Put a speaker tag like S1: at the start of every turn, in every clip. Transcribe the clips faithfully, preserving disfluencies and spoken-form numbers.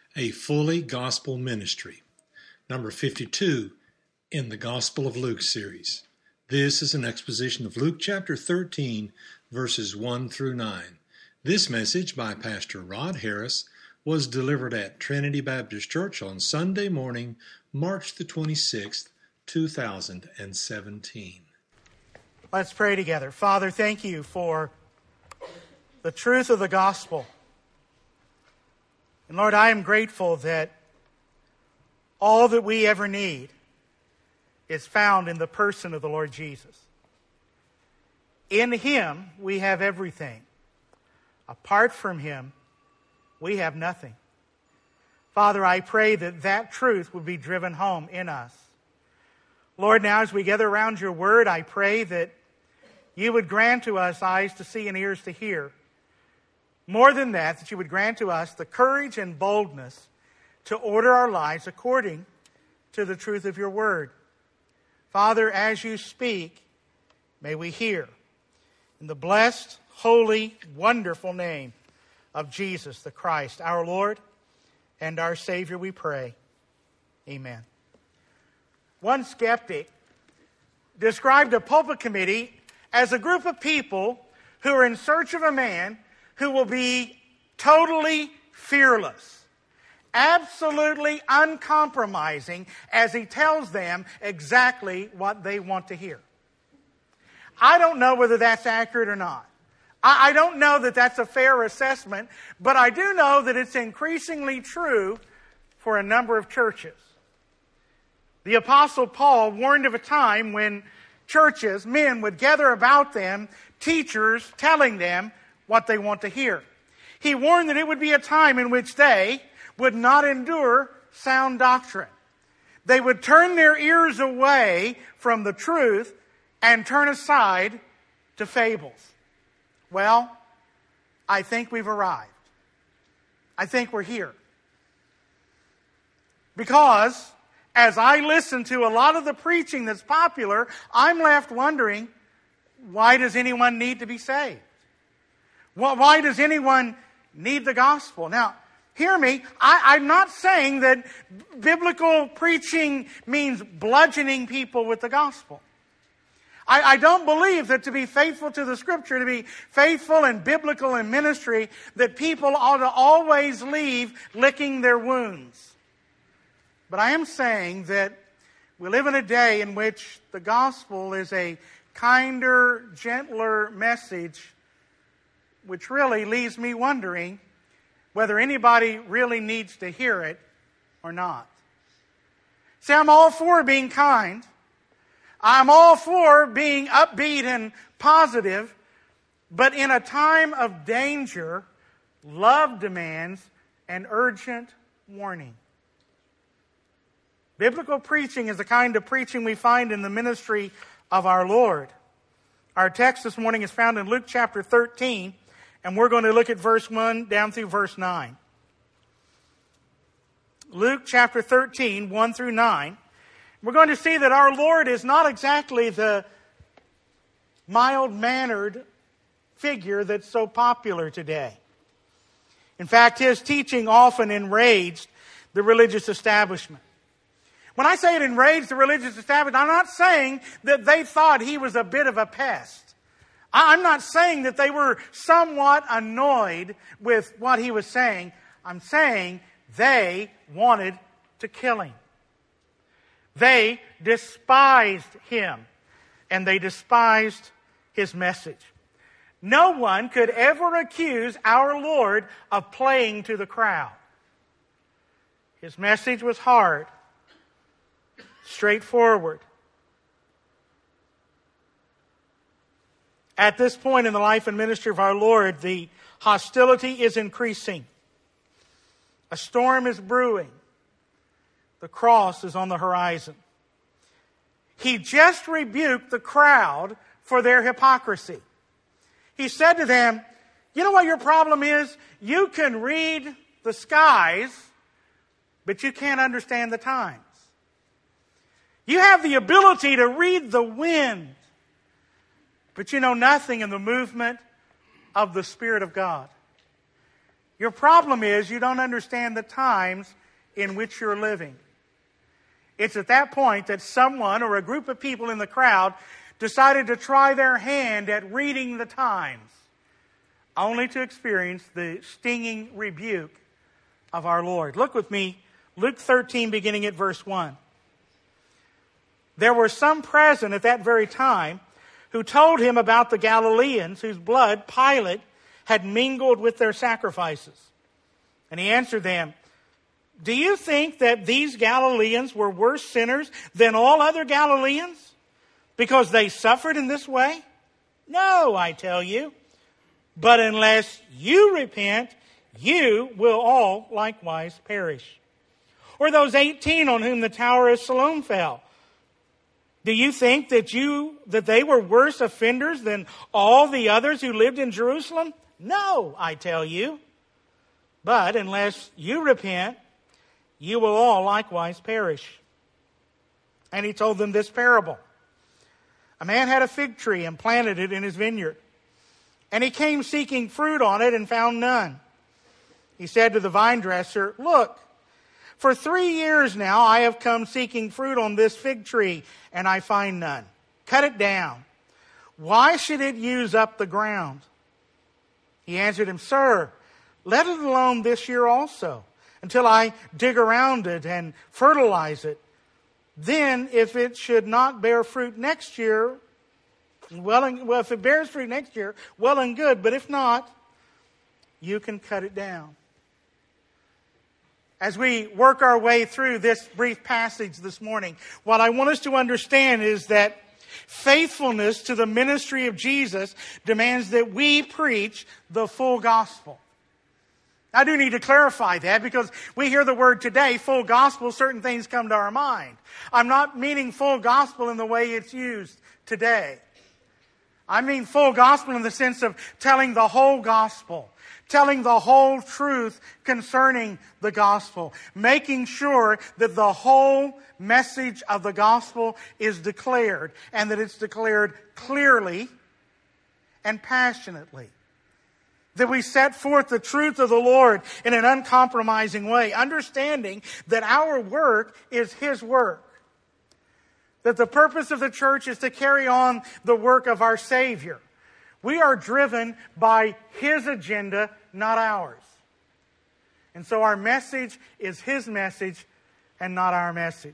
S1: a fully gospel ministry. Number fifty-two in the Gospel of Luke series. This is an exposition of Luke chapter thirteen, verses one through nine. This message by Pastor Rod Harris was delivered at Trinity Baptist Church on Sunday morning, March the twenty-sixth, two thousand seventeen.
S2: Let's pray together. Father, thank you for the truth of the gospel. And Lord, I am grateful that all that we ever need is found in the person of the Lord Jesus. In Him, we have everything. Apart from Him, we have nothing. Father, I pray that that truth would be driven home in us. Lord, now as we gather around your word, I pray that you would grant to us eyes to see and ears to hear. More than that, that you would grant to us the courage and boldness to order our lives according to the truth of your word. Father, as you speak, may we hear. In the blessed, holy, wonderful name of Jesus the Christ, our Lord and our Savior, we pray. Amen. One skeptic described a pulpit committee as a group of people who are in search of a man who will be totally fearless, absolutely uncompromising as he tells them exactly what they want to hear. I don't know whether that's accurate or not. I don't know that that's a fair assessment, but I do know that it's increasingly true for a number of churches. The Apostle Paul warned of a time when churches, men would gather about them, teachers telling them what they want to hear. He warned that it would be a time in which they would not endure sound doctrine. They would turn their ears away from the truth and turn aside to fables. Well, I think we've arrived. I think we're here. Because as I listen to a lot of the preaching that's popular, I'm left wondering, why does anyone need to be saved? Why does anyone need the gospel? Now, hear me, I, I'm not saying that biblical preaching means bludgeoning people with the gospel. I, I don't believe that to be faithful to the Scripture, to be faithful and biblical in ministry, that people ought to always leave licking their wounds. But I am saying that we live in a day in which the gospel is a kinder, gentler message, which really leaves me wondering whether anybody really needs to hear it or not. See, I'm all for being kind. I'm all for being upbeat and positive. But in a time of danger, love demands an urgent warning. Biblical preaching is the kind of preaching we find in the ministry of our Lord. Our text this morning is found in Luke chapter thirteen, and we're going to look at verse one down through verse nine. Luke chapter thirteen, one through nine. We're going to see that our Lord is not exactly the mild-mannered figure that's so popular today. In fact, His teaching often enraged the religious establishment. When I say it enraged the religious establishment, I'm not saying that they thought He was a bit of a pest. I'm not saying that they were somewhat annoyed with what He was saying. I'm saying they wanted to kill Him. They despised Him, and they despised His message. No one could ever accuse our Lord of playing to the crowd. His message was hard, straightforward. At this point in the life and ministry of our Lord, the hostility is increasing. A storm is brewing. The cross is on the horizon. He just rebuked the crowd for their hypocrisy. He said to them, you know what your problem is? You can read the skies, but you can't understand the times. You have the ability to read the wind, but you know nothing in the movement of the Spirit of God. Your problem is you don't understand the times in which you're living. It's at that point that someone or a group of people in the crowd decided to try their hand at reading the times, only to experience the stinging rebuke of our Lord. Look with me, Luke thirteen, beginning at verse one. There were some present at that very time who told him about the Galileans whose blood Pilate had mingled with their sacrifices. And he answered them, do you think that these Galileans were worse sinners than all other Galileans because they suffered in this way? No, I tell you. But unless you repent, you will all likewise perish. Or those eighteen on whom the tower of Siloam fell. Do you think that you that they were worse offenders than all the others who lived in Jerusalem? No, I tell you. But unless you repent, you will all likewise perish. And he told them this parable. A man had a fig tree and planted it in his vineyard. And he came seeking fruit on it and found none. He said to the vine dresser, look, for three years now I have come seeking fruit on this fig tree, and I find none. Cut it down. Why should it use up the ground? He answered him, sir, let it alone this year also, until I dig around it and fertilize it. Then, if it should not bear fruit next year, well, and, well, if it bears fruit next year, well and good. But if not, you can cut it down. As we work our way through this brief passage this morning, what I want us to understand is that faithfulness to the ministry of Jesus demands that we preach the full gospel. I do need to clarify that because we hear the word today, full gospel, certain things come to our mind. I'm not meaning full gospel in the way it's used today. I mean full gospel in the sense of telling the whole gospel, telling the whole truth concerning the gospel, making sure that the whole message of the gospel is declared and that it's declared clearly and passionately. That we set forth the truth of the Lord in an uncompromising way, understanding that our work is His work. That the purpose of the church is to carry on the work of our Savior. We are driven by His agenda, not ours. And so our message is His message and not our message.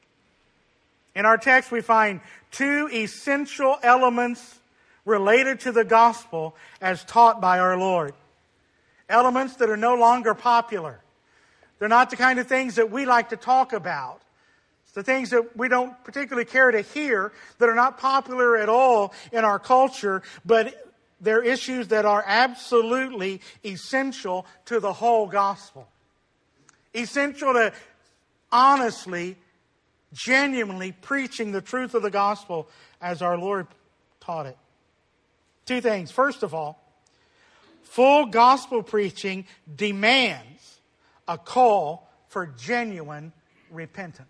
S2: In our text we find two essential elements related to the gospel as taught by our Lord. Elements that are no longer popular. They're not the kind of things that we like to talk about. It's the things that we don't particularly care to hear, that are not popular at all in our culture, but they're issues that are absolutely essential to the whole gospel. Essential to honestly, genuinely preaching the truth of the gospel as our Lord taught it. Two things. First of all, full gospel preaching demands a call for genuine repentance.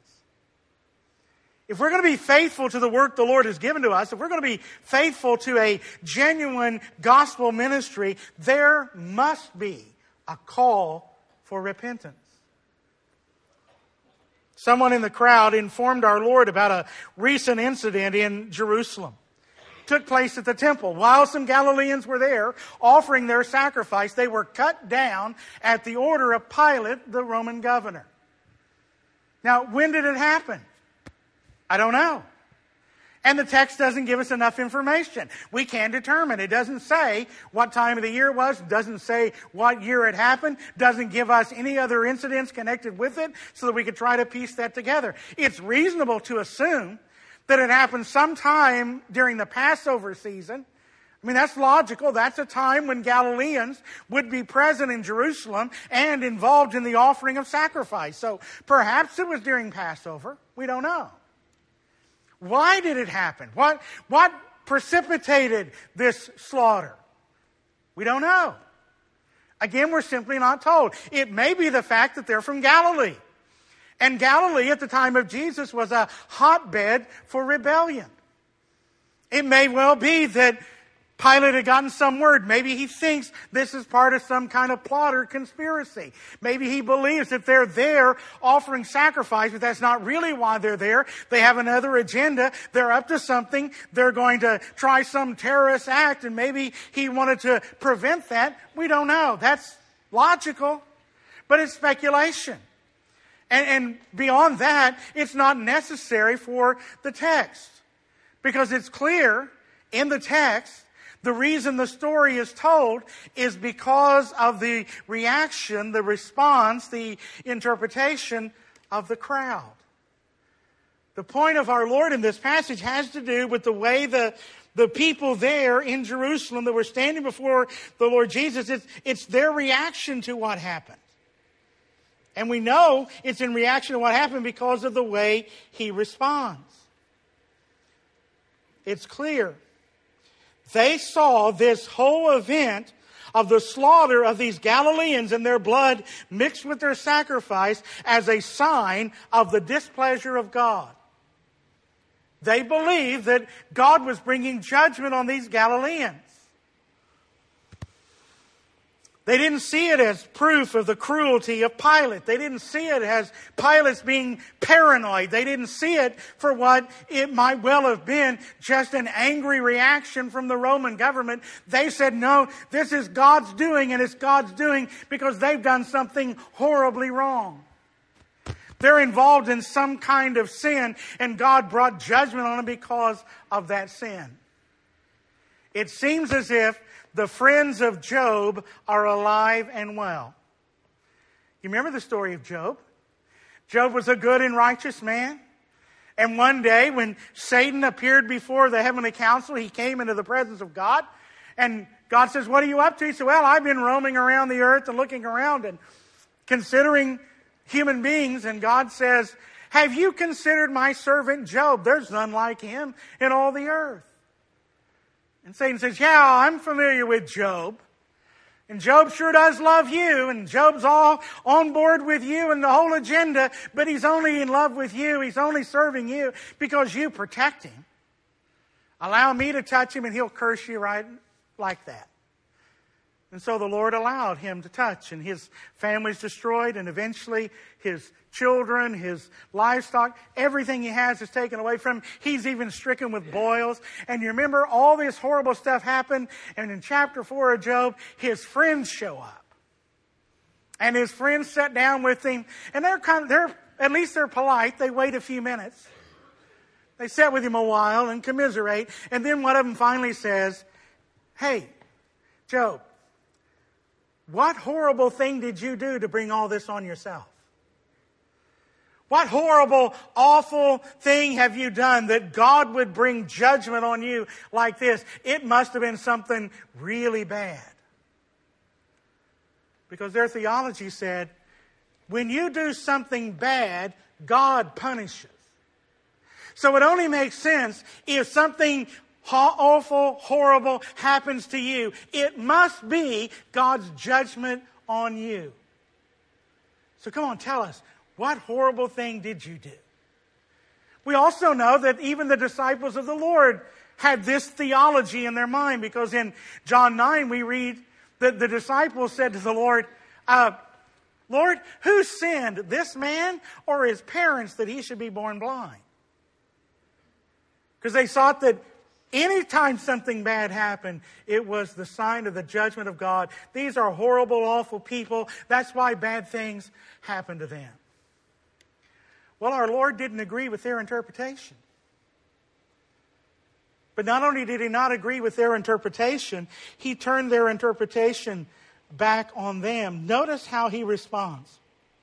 S2: If we're going to be faithful to the work the Lord has given to us, if we're going to be faithful to a genuine gospel ministry, there must be a call for repentance. Someone in the crowd informed our Lord about a recent incident in Jerusalem. It took place at the temple. While some Galileans were there offering their sacrifice, they were cut down at the order of Pilate, the Roman governor. Now, when did it happen? I don't know. And the text doesn't give us enough information. We can determine. It doesn't say what time of the year it was. It doesn't say what year it happened. It doesn't give us any other incidents connected with it so that we could try to piece that together. It's reasonable to assume that it happened sometime during the Passover season. I mean, that's logical. That's a time when Galileans would be present in Jerusalem and involved in the offering of sacrifice. So perhaps it was during Passover. We don't know. Why did it happen? What, what precipitated this slaughter? We don't know. Again, we're simply not told. It may be the fact that they're from Galilee. And Galilee at the time of Jesus was a hotbed for rebellion. It may well be that Pilate had gotten some word. Maybe he thinks this is part of some kind of plot or conspiracy. Maybe he believes that they're there offering sacrifice, but that's not really why they're there. They have another agenda. They're up to something. They're going to try some terrorist act, and maybe he wanted to prevent that. We don't know. That's logical, but it's speculation. And, and beyond that, it's not necessary for the text, because it's clear in the text the reason the story is told is because of the reaction, the response, the interpretation of the crowd. The point of our Lord in this passage has to do with the way the, the people there in Jerusalem that were standing before the Lord Jesus, it's, it's their reaction to what happened. And we know it's in reaction to what happened because of the way he responds. It's clear. They saw this whole event of the slaughter of these Galileans and their blood mixed with their sacrifice as a sign of the displeasure of God. They believed that God was bringing judgment on these Galileans. They didn't see it as proof of the cruelty of Pilate. They didn't see it as Pilate's being paranoid. They didn't see it for what it might well have been, just an angry reaction from the Roman government. They said, no, this is God's doing, and it's God's doing because they've done something horribly wrong. They're involved in some kind of sin, and God brought judgment on them because of that sin. It seems as if the friends of Job are alive and well. You remember the story of Job? Job was a good and righteous man. And one day when Satan appeared before the heavenly council, he came into the presence of God. And God says, what are you up to? He said, well, I've been roaming around the earth and looking around and considering human beings. And God says, have you considered my servant Job? There's none like him in all the earth. And Satan says, yeah, I'm familiar with Job. And Job sure does love you. And Job's all on board with you and the whole agenda. But he's only in love with you. He's only serving you because you protect him. Allow me to touch him and he'll curse you right like that. And so the Lord allowed him to touch. And his family's destroyed. And eventually his children, his livestock, everything he has is taken away from him. He's even stricken with boils. And you remember all this horrible stuff happened. And in chapter four of Job, his friends show up. And his friends sat down with him. And they're kind of, they're, at least they're polite. They wait a few minutes. They sit with him a while and commiserate. And then one of them finally says, hey, Job, what horrible thing did you do to bring all this on yourself? What horrible, awful thing have you done that God would bring judgment on you like this? It must have been something really bad. Because their theology said, when you do something bad, God punishes. So it only makes sense if something awful, horrible happens to you. It must be God's judgment on you. So come on, tell us. What horrible thing did you do? We also know that even the disciples of the Lord had this theology in their mind, because in John nine we read that the disciples said to the Lord, uh, Lord, who sinned, this man or his parents, that he should be born blind? Because they thought that anytime something bad happened, it was the sign of the judgment of God. These are horrible, awful people. That's why bad things happen to them. Well, our Lord didn't agree with their interpretation. But not only did he not agree with their interpretation, he turned their interpretation back on them. Notice how he responds.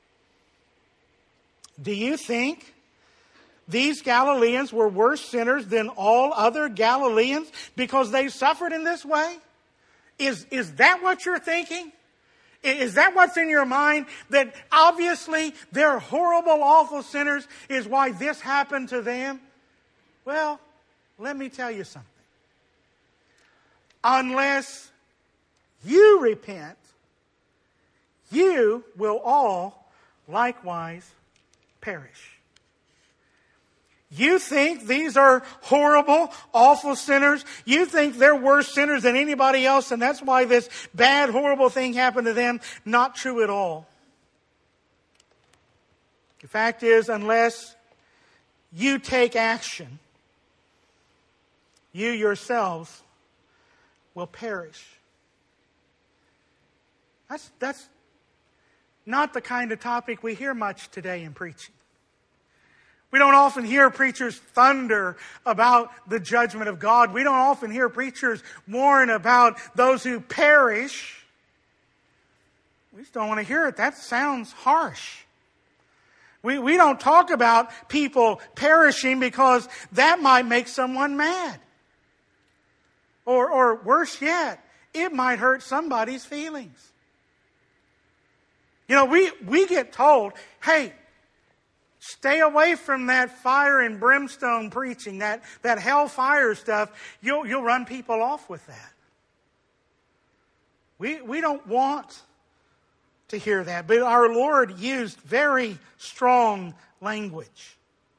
S2: Do you think these Galileans were worse sinners than all other Galileans because they suffered in this way? Is, is that what you're thinking? Is that what's in your mind? That obviously they're horrible, awful sinners is why this happened to them? Well, let me tell you something. Unless you repent, you will all likewise perish. You think these are horrible, awful sinners? You think they're worse sinners than anybody else, and that's why this bad, horrible thing happened to them? Not true at all. The fact is, unless you take action, you yourselves will perish. That's, that's not the kind of topic we hear much today in preaching. We don't often hear preachers thunder about the judgment of God. We don't often hear preachers warn about those who perish. We just don't want to hear it. That sounds harsh. We, we don't talk about people perishing because that might make someone mad. Or, or worse yet, it might hurt somebody's feelings. You know, we, we get told, hey, stay away from that fire and brimstone preaching, that, that hellfire stuff. You'll, you'll run people off with that. We, we don't want to hear that. But our Lord used very strong language.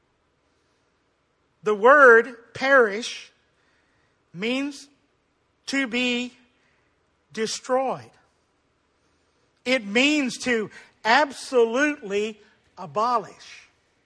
S2: The word perish means to be destroyed. It means to absolutely abolish.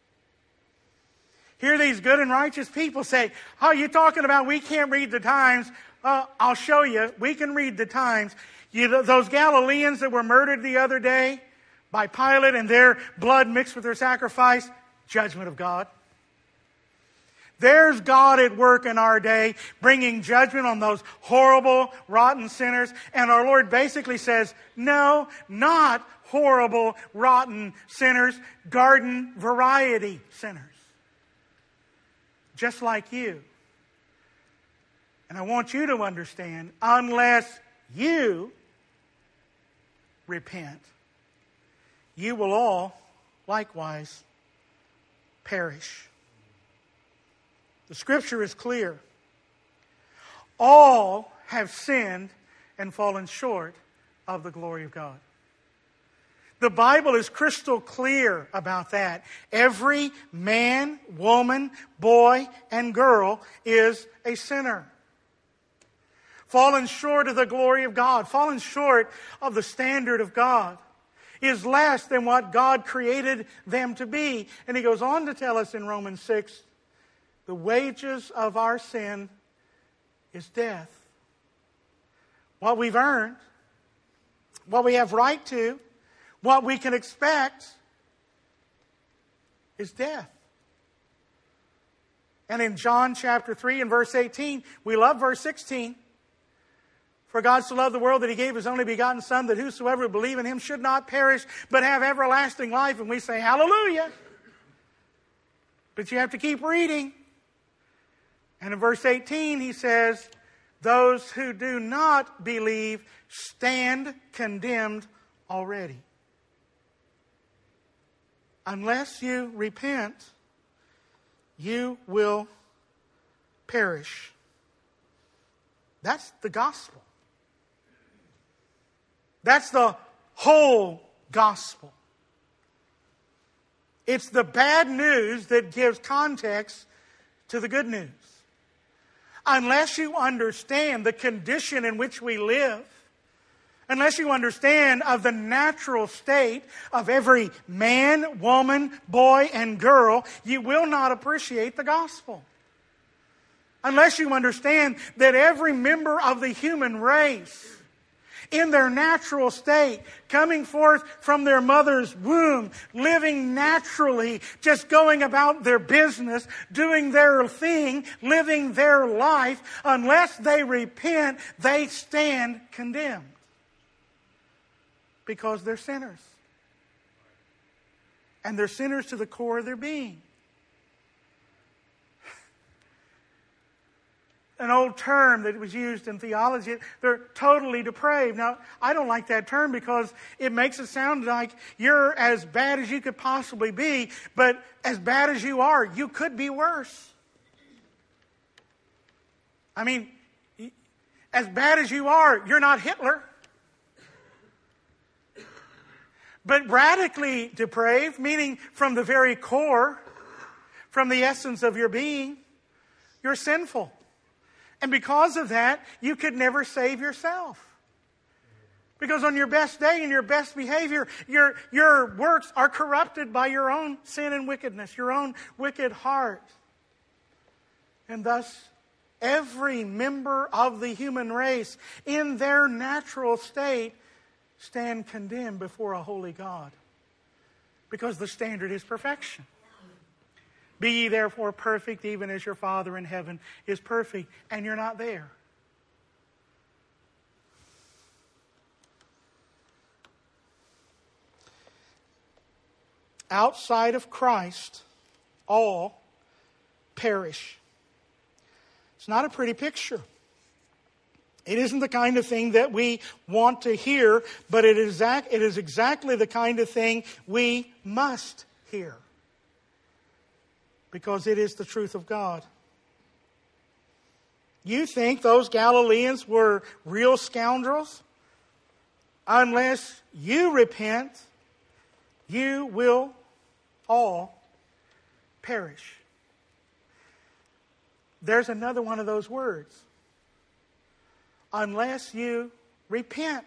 S2: Hear these good and righteous people say, oh, you're talking about we can't read the times. Uh, I'll show you. We can read the times. You, those Galileans that were murdered the other day by Pilate and their blood mixed with their sacrifice, judgment of God. There's God at work in our day, bringing judgment on those horrible, rotten sinners. And our Lord basically says, no, not horrible, rotten sinners, garden variety sinners. Just like you. And I want you to understand, unless you repent, you will all likewise perish. The Scripture is clear. All have sinned and fallen short of the glory of God. The Bible is crystal clear about that. Every man, woman, boy, and girl is a sinner. Fallen short of the glory of God, fallen short of the standard of God, is less than what God created them to be. And he goes on to tell us in Romans six, the wages of our sin is death. What we've earned, what we have right to, what we can expect is death. And in John chapter three and verse eighteen, we love verse sixteen. For God so loved the world that he gave his only begotten Son, that whosoever would believe in him should not perish, but have everlasting life. And we say, hallelujah. But you have to keep reading. And in verse eighteen, he says, those who do not believe stand condemned already. Unless you repent, you will perish. That's the gospel. That's the whole gospel. It's the bad news that gives context to the good news. Unless you understand the condition in which we live, unless you understand of the natural state of every man, woman, boy, and girl, you will not appreciate the gospel. Unless you understand that every member of the human race, in their natural state, coming forth from their mother's womb, living naturally, just going about their business, doing their thing, living their life, unless they repent, they stand condemned. Because they're sinners. And they're sinners to the core of their being. An old term that was used in theology, they're totally depraved. Now, I don't like that term because it makes it sound like you're as bad as you could possibly be, but as bad as you are, you could be worse. I mean, as bad as you are, you're not Hitler. But radically depraved, meaning from the very core, from the essence of your being. You're sinful. And because of that, you could never save yourself. Because on your best day and your best behavior, your, your works are corrupted by your own sin and wickedness, your own wicked heart. And thus, every member of the human race, in their natural state, stand condemned before a holy God. Because the standard is perfection. Be ye therefore perfect, even as your Father in heaven is perfect. And you're not there. Outside of Christ, all perish. It's not a pretty picture. It isn't the kind of thing that we want to hear, but it is, it is exactly the kind of thing we must hear. Because it is the truth of God. You think those Galileans were real scoundrels? Unless you repent, you will all perish. There's another one of those words. Unless you repent.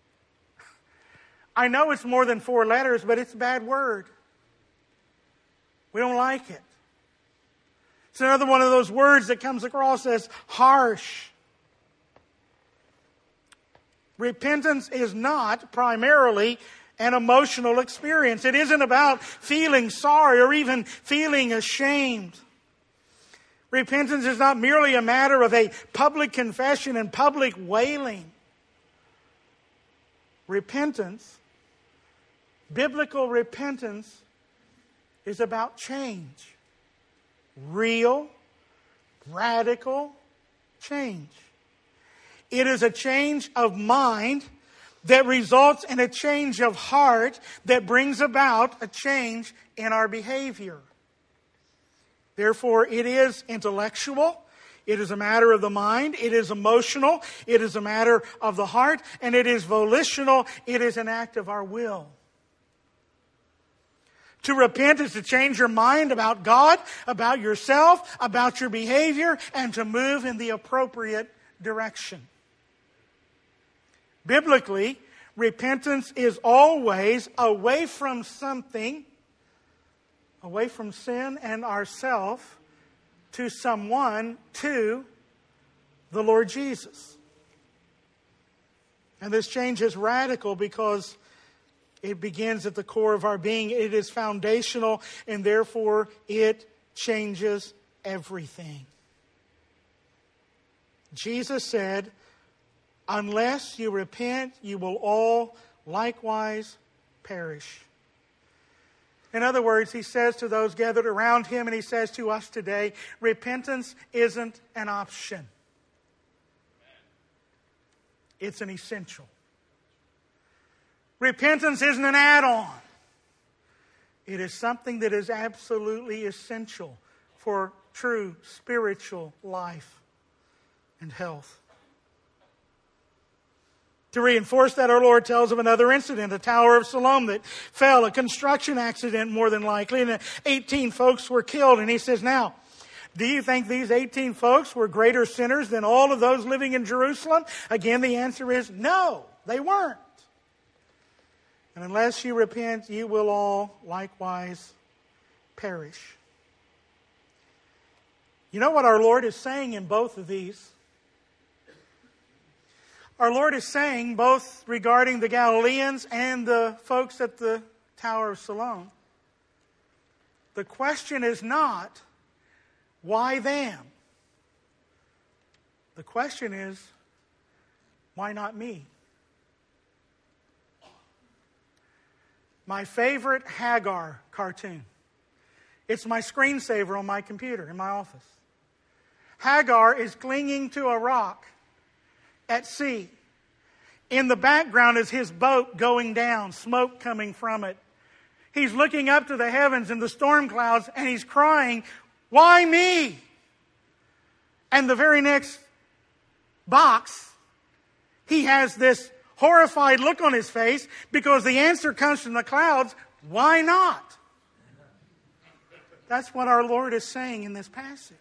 S2: I know it's more than four letters, but it's a bad word. We don't like it. It's another one of those words that comes across as harsh. Repentance is not primarily an emotional experience. It isn't about feeling sorry or even feeling ashamed. Repentance is not merely a matter of a public confession and public wailing. Repentance, biblical repentance, is about change. Real, radical change. It is a change of mind that results in a change of heart that brings about a change in our behavior. Therefore, it is intellectual. It is a matter of the mind. It is emotional. It is a matter of the heart. And it is volitional. It is an act of our will. To repent is to change your mind about God, about yourself, about your behavior, and to move in the appropriate direction. Biblically, repentance is always away from something, away from sin and ourself, to someone, to the Lord Jesus. And this change is radical because it begins at the core of our being. It is foundational, and therefore it changes everything. Jesus said, unless you repent, you will all likewise perish. In other words, he says to those gathered around him, and he says to us today, repentance isn't an option. It's an essential. Repentance isn't an add-on. It is something that is absolutely essential for true spiritual life and health. To reinforce that, our Lord tells of another incident, a Tower of Siloam that fell, a construction accident more than likely, and eighteen folks were killed. And he says, now, do you think these eighteen folks were greater sinners than all of those living in Jerusalem? Again, the answer is no, they weren't. And unless you repent, you will all likewise perish. You know what our Lord is saying in both of these? Our Lord is saying, both regarding the Galileans and the folks at the Tower of Siloam, the question is not, why them? The question is, why not me? My favorite Hagar cartoon. It's my screensaver on my computer in my office. Hagar is clinging to a rock at sea. In the background is his boat going down, smoke coming from it. He's looking up to the heavens and the storm clouds, and he's crying, why me? And the very next box, he has this horrified look on his face because the answer comes from the clouds, why not? That's what our Lord is saying in this passage.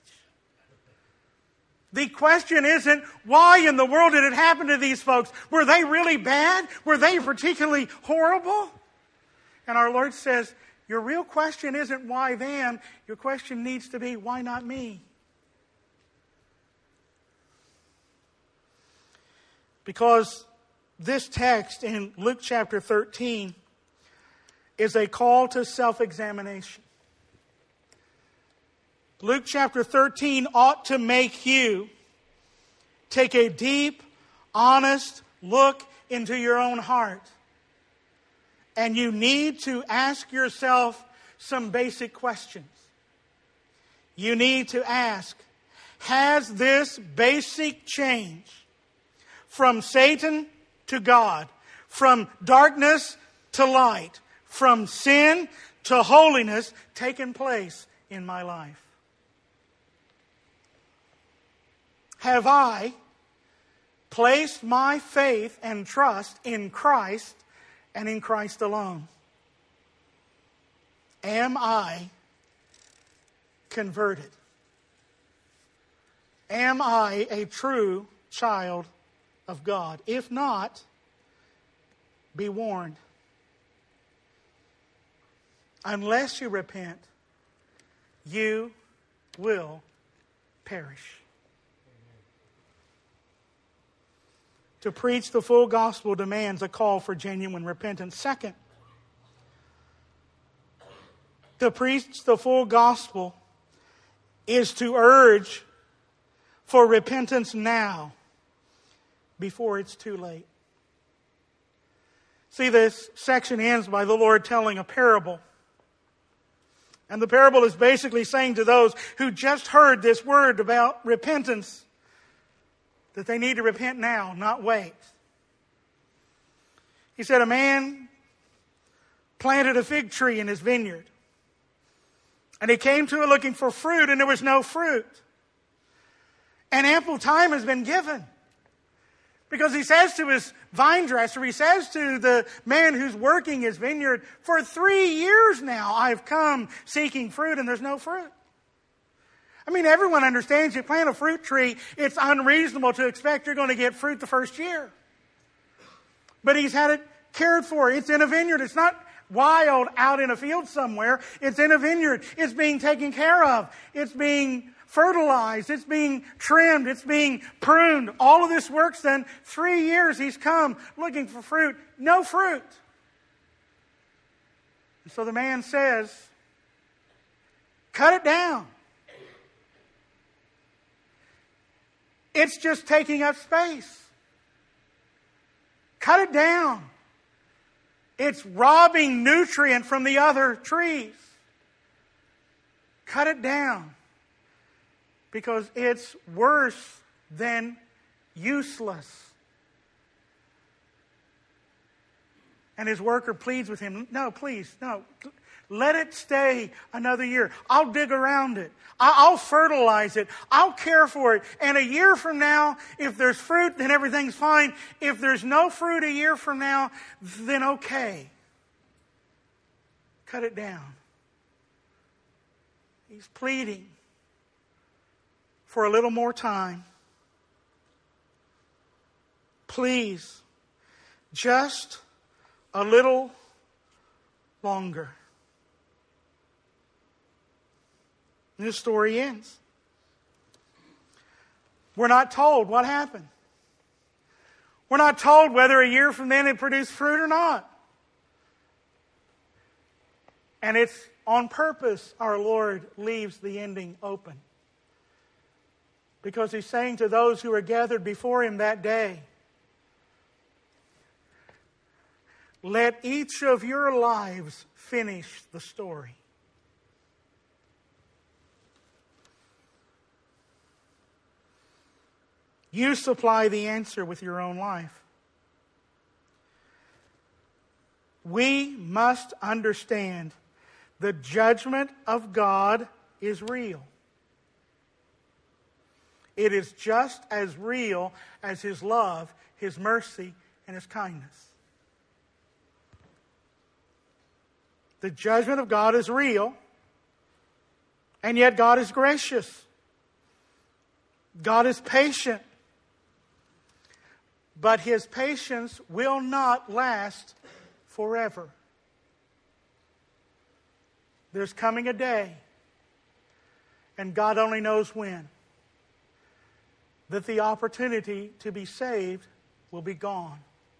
S2: The question isn't, why in the world did it happen to these folks? Were they really bad? Were they particularly horrible? And our Lord says, your real question isn't why them. Your question needs to be, why not me? Because this text in Luke chapter thirteen is a call to self-examination. Luke chapter thirteen ought to make you take a deep, honest look into your own heart. And you need to ask yourself some basic questions. You need to ask, has this basic change from Satan to God, from darkness to light, from sin to holiness taken place in my life? Have I placed my faith and trust in Christ and in Christ alone? Am I converted? Am I a true child of God? If not, be warned. Unless you repent, you will perish. To preach the full gospel demands a call for genuine repentance. Second, to preach the full gospel is to urge for repentance now, before it's too late. See, this section ends by the Lord telling a parable. And the parable is basically saying to those who just heard this word about repentance, that they need to repent now, not wait. He said, a man planted a fig tree in his vineyard. And he came to it looking for fruit, and there was no fruit. And ample time has been given. Because he says to his vine dresser, he says to the man who's working his vineyard, for three years now I've come seeking fruit, and there's no fruit. I mean, everyone understands you plant a fruit tree, it's unreasonable to expect you're going to get fruit the first year. But he's had it cared for. It's in a vineyard. It's not wild out in a field somewhere. It's in a vineyard. It's being taken care of. It's being fertilized. It's being trimmed. It's being pruned. All of this work's done. Three years he's come looking for fruit. No fruit. And so the man says, cut it down. It's just taking up space. Cut it down. It's robbing nutrient from the other trees. Cut it down. Because it's worse than useless. And his worker pleads with him, no, please, no. Let it stay another year. I'll dig around it. I'll fertilize it. I'll care for it. And a year from now, if there's fruit, then everything's fine. If there's no fruit a year from now, then okay. Cut it down. He's pleading for a little more time. Please, just a little longer. And this story ends. We're not told what happened. We're not told whether a year from then it produced fruit or not. And it's on purpose our Lord leaves the ending open. Because He's saying to those who are gathered before Him that day, let each of your lives finish the story. You supply the answer with your own life. We must understand the judgment of God is real. It is just as real as His love, His mercy, and His kindness. The judgment of God is real. And yet God is gracious. God is patient. But His patience will not last forever. There's coming a day, and God only knows when, that the opportunity to be saved will be gone.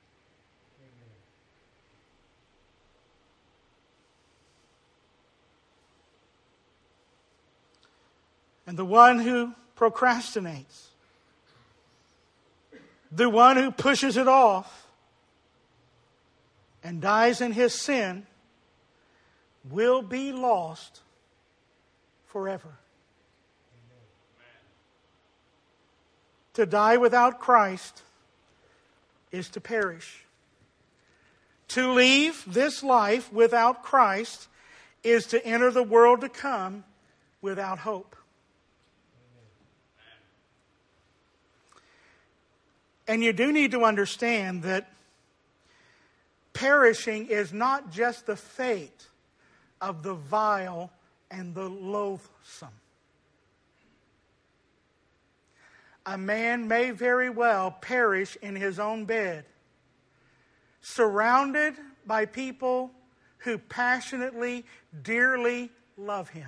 S2: And the one who procrastinates, the one who pushes it off and dies in his sin, will be lost forever. To die without Christ is to perish. To leave this life without Christ is to enter the world to come without hope. And you do need to understand that perishing is not just the fate of the vile and the loathsome. A man may very well perish in his own bed, surrounded by people who passionately, dearly love him.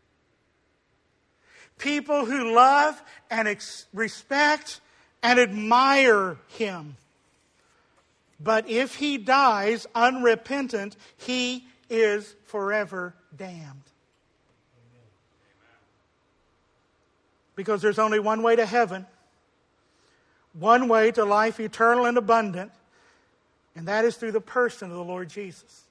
S2: People who love and ex- respect and admire him. But if he dies unrepentant, he is forever damned. Because there's only one way to heaven, one way to life eternal and abundant, and that is through the person of the Lord Jesus.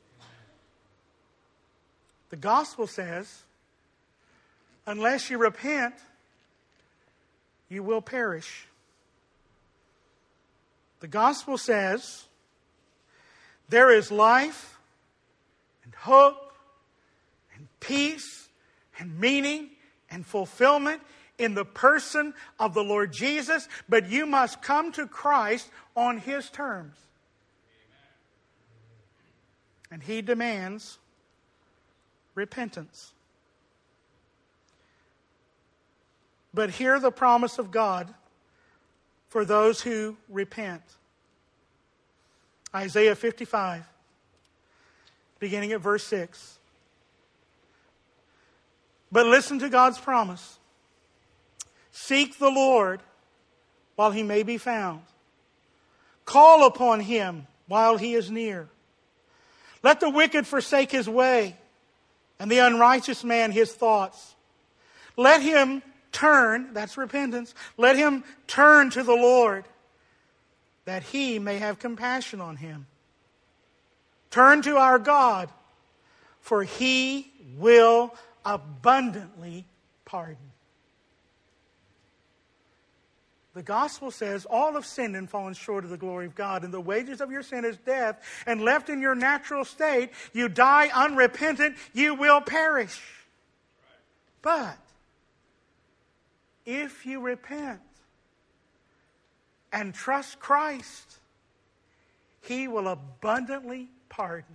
S2: The gospel says, unless you repent, you will perish. The gospel says, there is life and hope and peace and meaning and fulfillment in the person of the Lord Jesus, but you must come to Christ on His terms. And He demands repentance. But hear the promise of God for those who repent. Isaiah fifty-five, beginning at verse six. But listen to God's promise. Seek the Lord while He may be found. Call upon Him while He is near. Let the wicked forsake his way, and the unrighteous man his thoughts. Let him turn, that's repentance, let him turn to the Lord, that He may have compassion on him. Turn to our God, for He will abundantly pardon. The gospel says all have sinned and fallen short of the glory of God, and the wages of your sin is death, and left in your natural state, you die unrepentant, you will perish. But if you repent and trust Christ, He will abundantly pardon.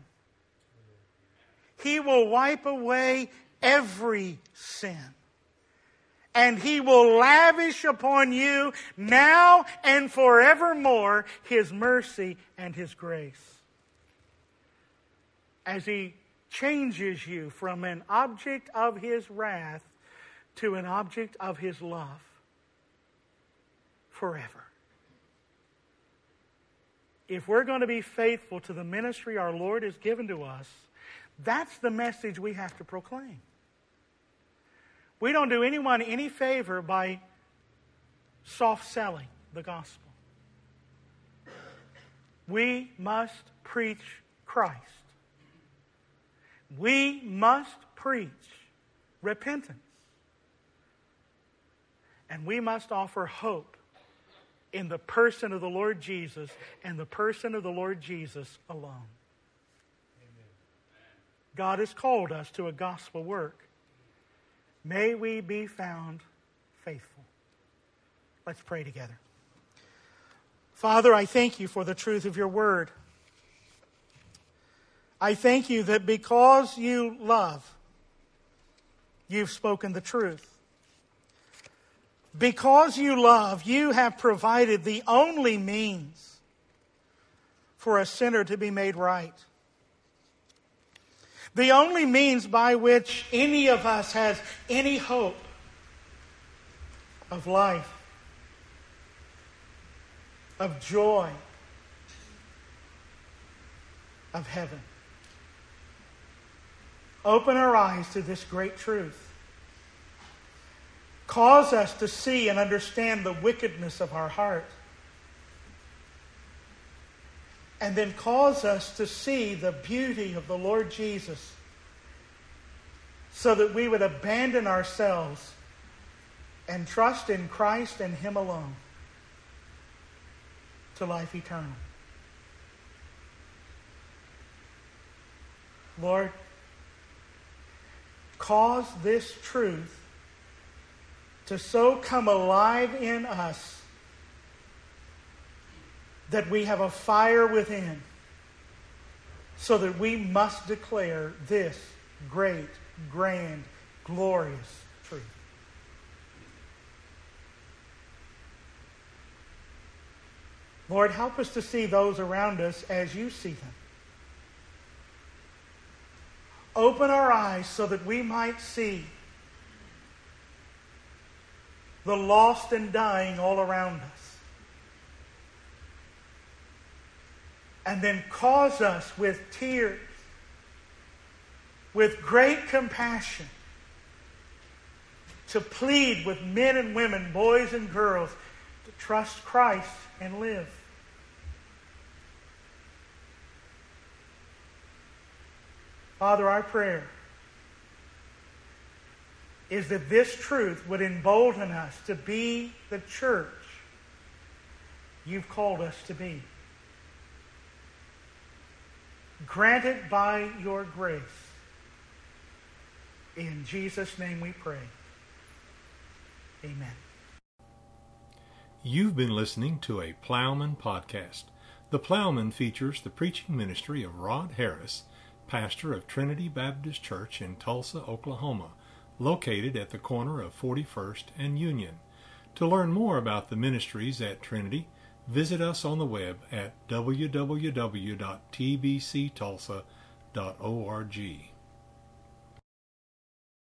S2: He will wipe away every sin. And He will lavish upon you now and forevermore His mercy and His grace. As He changes you from an object of His wrath to an object of His love forever. If we're going to be faithful to the ministry our Lord has given to us, that's the message we have to proclaim. We don't do anyone any favor by soft-selling the gospel. We must preach Christ. We must preach repentance. And we must offer hope in the person of the Lord Jesus and the person of the Lord Jesus alone. Amen. God has called us to a gospel work. May we be found faithful. Let's pray together. Father, I thank You for the truth of Your word. I thank You that because You love, you've spoken the truth. Because you love, you have provided the only means for a sinner to be made right. The only means by which any of us has any hope of life, of joy, of heaven. Open our eyes to this great truth. Cause us to see and understand the wickedness of our heart. And then cause us to see the beauty of the Lord Jesus, so that we would abandon ourselves and trust in Christ and Him alone to life eternal. Lord, cause this truth to so come alive in us that we have a fire within, so that we must declare this great, grand, glorious truth. Lord, help us to see those around us as you see them. Open our eyes so that we might see the lost and dying all around us. And then cause us with tears, with great compassion, to plead with men and women, boys and girls, to trust Christ and live. Father, our prayer is that this truth would embolden us to be the church you've called us to be. Grant it by your grace. In Jesus' name we pray. Amen.
S1: You've been listening to a Plowman podcast. The Plowman features the preaching ministry of Rod Harris, pastor of Trinity Baptist Church in Tulsa, Oklahoma, located at the corner of forty-first and Union. To learn more about the ministries at Trinity, visit us on the web at w w w dot t b c tulsa dot org.